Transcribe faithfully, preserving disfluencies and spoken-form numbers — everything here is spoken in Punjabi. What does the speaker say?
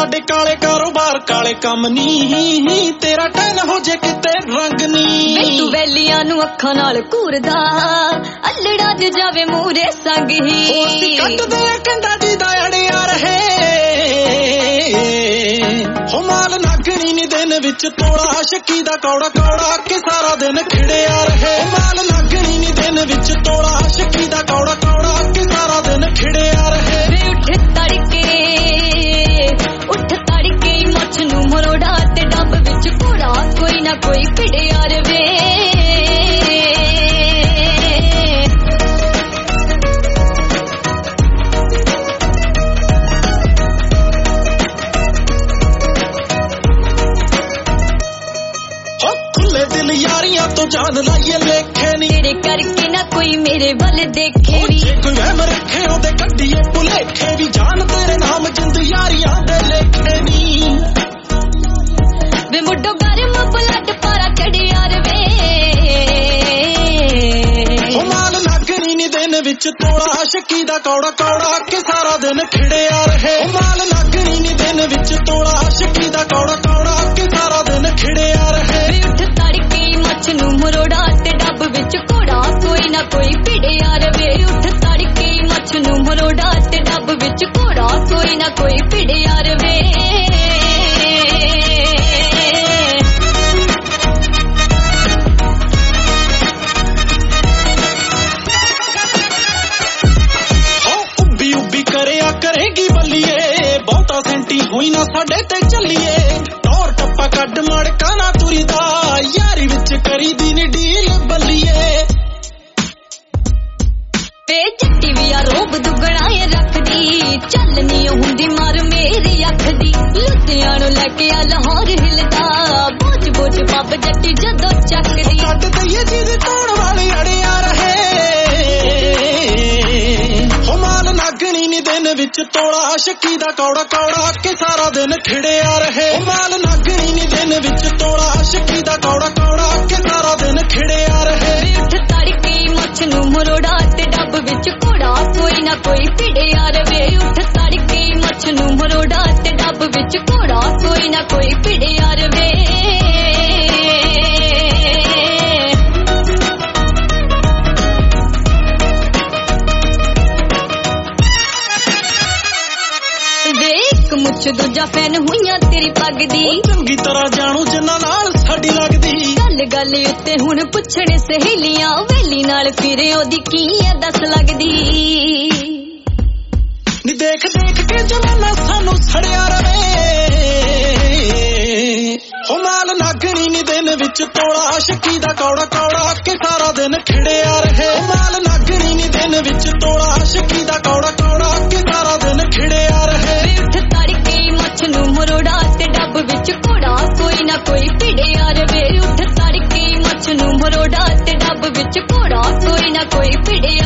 ਸਾਡੇ ਕਾਲੇ ਕਾਰੋਬਾਰ ਕਾਲੇ ਕੰਮ ਨੀ ਤੇਰਾ ਟੈਨ ਹੋ ਜੇ ਕਿਤੇ ਰੰਗ ਨੀ ਤੂੰ ਵੈਲੀਆਂ ਨੂੰ ਅੱਖਾਂ ਨਾਲ ਘੂਰਦਾ ਅਲੜਾ ਜ ਜਾਵੇ ਮੂਰੇ ਸੰਗ ਹੀ ਹੋਸੀ ਕੱਟਦੇ ਕੰਡਾ ਜੀ ਦਾ ਅੜਿਆ ਰਹੇ ਹੋ ਮਾਲ ਨਾਗਣੀ ਨੀ ਦਿਨ ਵਿੱਚ ਤੋੜਾ ਸ਼ੱਕੀ ਦਾ ਕੌੜਾ ਕੌੜਾ ਕੇ ਸਾਰਾ ਦਿਨ ਖਿੜਿਆ ਰਹੇ ਮਾਲ ਨਾਗਣੀ ਨੀ ਦਿਨ ਵਿੱਚ ਤੋੜਾ ਸ਼ੱਕੀ ਦਾ ਕੌੜਾ ਕੌੜਾ ਕੇ ਸਾਰਾ ਦਿਨ ਖਿੜਿਆ ਰਹੇ ਵੇ ਉੱਠ ਤੜਕੇ ਉੱਠ ਤੜਕੇ ਮੁੱਛ ਨੂੰ ਮਰੋੜਾ ਤੇ ਡੱਬ ਵਿੱਚ ਘੋੜਾ ਕੋਈ ਨਾ ਕੋਈ ਭਿੜਿਆ ਰਵੇ दिल यारियां तो जान लाइए लेखे नी तेरे करके ना कोई मेरे बल देखे नी कोई वहम रखे ओदे कड्डिए भुलेखे भी जान तेरे नाम जिंद यारियां दे लेखे नी वे मुड्डो गरम बुलट पारा चढ़िया रवे हो माल नागनी नी दिन विच तोड़ा शक्की दा कौड़ा कौड़ा के सारा दिन खिड़िया रहे माल नागनी नी दिन विच तोड़ा शक्की दा कौड़ा कौड़ा के सारा दिन खिड़िया रहे ਮੁੱਛ ਨੂੰ ਮਰੋੜਾ ਤੇ ਡੱਬ ਵਿੱਚ ਘੋੜਾ ਕੋਈ ਨਾ ਕੋਈ ਭਿੜਿਆ ਰਵੇ ਉੱਠ ਤੜਕੇ ਮੁੱਛ ਨੂੰ ਮਰੋੜਾ ਤੇ ਡੱਬ ਵਿੱਚ ਘੋੜਾ ਕੋਈ ਨਾ ਕੋਈ ਭਿੜਿਆ ਰਵੇ ਉੱਬੀ ਉੱਬੀ ਕਰਿਆ ਕਰੇਗੀ ਬੱਲੀਏ ਬਹੁਤਾ ਸੈਂਟੀ ਹੋਈ ਨਾ ਸਾਡੇ ਤੇ ਚੱਲੀਏ ਟੌਰ ਟੱਪਾ ਕੱਢ ਮੜਕਾ ਨਾ ਤੁਰੀਦਾ ਯਾਰੀ ਵਿੱਚ ਕਰੀ ਦੀ ਨੀ ਡੀਲ ਬੱਲੀਏ ਤੇ ਚੱਟੀ ਵੀ ਆ ਰੋਬ ਦੁਗਣਾ ਏ ਰੱਖਦੀ ਚੱਲਨੀ ਹੁੰਦੀ ਮਾਰ ਮੇਰੀ ਅੱਖ ਦੀ ਲੁਧਿਆਣੋਂ ਲੈ ਕੇ ਆ ਲਾਹੌਰ ਹਿਲਦਾ ਬੋਝ ਬੋਝ ਪੱਬ ਜੱਟੀ ਜਦੋਂ ਚੱਕਦੀ ਕੱਢ ਦਈਏ ਜਿਹਦੇ ਤੋੜ ਵਾਲੇ ਅੜਿਆ ਰਹੇ ਹੋ ਮਾਲ ਨਾਗਣੀ ਨੀ ਦਿਨ ਵਿੱਚ ਤੋੜਾ ਸ਼ੱਕੀ ਦਾ ਕੌੜਾ ਕੌੜਾ ਕੇ ਸਾਰਾ ਦਿਨ ਖਿੜਿਆ ਰਹੇ ਮਾਲ ਨਾਗਣੀ ਨੀ ਦਿਨ ਵਿੱਚ ਤੋੜਾ ਸ਼ੱਕੀ ਦਾ ਕੌੜਾ ਕੌੜਾ ਕੇ ਸਾਰਾ ਦਿਨ ਖਿੜਿਆ ਰਹੇ ਉੱਠ ਤੜਕੇ ਮੁੱਛ ਨੂੰ ਮਰੋੜਾ ਤੇ ਡੱਬ ਵਿੱਚ ਘੋੜਾ ਕੋਈ ਨਾ ਕੋਈ ਭਿੜਿਆ ਰਵੇ ਉੱਠ ਤੜਕੇ ਮੁੱਛ ਨੂੰ ਮਰੋੜਾ ਤੇ ਡੱਬ ਵਿੱਚ ਘੋੜਾ ਕੋਈ ਨਾ ਕੋਈ ਭਿੜਿਆ ਰਵੇ ਮੁੱਛ ਦੂਜਾ ਫੈਨ ਹੋਈਆਂ ਤੇਰੀ ਪੱਗ ਦੀ ਚੰਗੀ ਤਰ੍ਹਾਂ ਜਾਣੂ ਜਿੰਨਾ ਨਾਲ ਸਾਡੀ ਲੱਗਦੀ ਗੱਲ ਗੱਲ ਉੱਤੇ ਹੁਣ ਪੁੱਛਣ ਸਹੇਲੀਆਂ ਵੇਲੀ ਨਾਲ ਫਿਰੇ ਉਹਦੀ ਕੀ ਐ ਦੱਸ ਲੱਗਦੀ ਨੀ ਦੇਖ ਦੇਖ ਕੇ ਜਮਾਨਾ ਸਾਨੂੰ ਸੜਿਆ ਰਵੇ ਹੋ ਮਾਲ ਨਾਗਣੀ ਨੀ ਦਿਨ ਵਿੱਚ ਤੋੜਾ ਸ਼ੱਕੀ ਦਾ ਕੌੜਾ ਕੌੜਾ ਕੇ ਸਾਰਾ ਦਿਨ ਖਿੜਿਆ ਰਹੇ ਮਾਲ ਨਾਗਣੀ ਨੀ ਦਿਨ ਵਿੱਚ ਤੋੜਾ ਸ਼ੱਕੀ ਦਾ ਕੌੜਾ ਕੌੜਾ ਕੇ ਸਾਰਾ ਦਿਨ ਖਿੜਿਆ ਰਹੇ ਮੁੱਛ ਨੂੰ ਮਰੋੜਾ ਤੇ ਡੱਬ ਵਿੱਚ ਘੋੜਾ ਕੋਈ ਨਾ ਕੋਈ ਭਿੜਿਆ ਰਵੇ ਉੱਠ ਤੜਕੇ ਮੁੱਛ ਨੂੰ ਮਰੋੜਾ ਤੇ ਡੱਬ ਵਿੱਚ ਘੋੜਾ ਕੋਈ ਨਾ ਕੋਈ ਭਿੜਿਆ